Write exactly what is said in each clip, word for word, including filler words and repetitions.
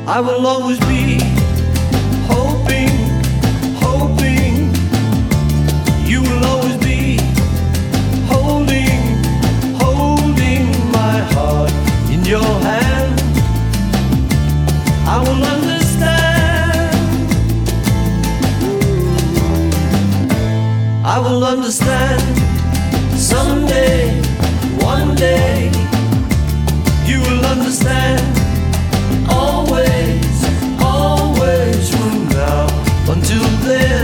I will always be hoping, hoping. You will always be holding, holding my heart in your hand. I will understand, I will understand someday, one day. You will understand. Always, always from now until then.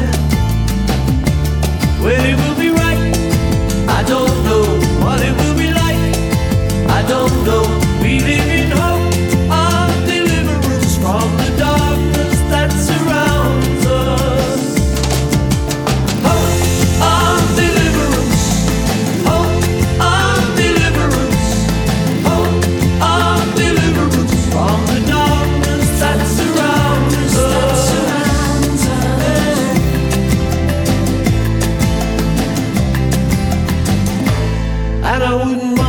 When it will be right, I don't know. What it will be like, I don't know. We live in hope of deliverance from the darkness that surrounds us. Hope of deliverance, hope of deliverance, hope of deliverance from the darkness that surrounds us. And I wouldn't mind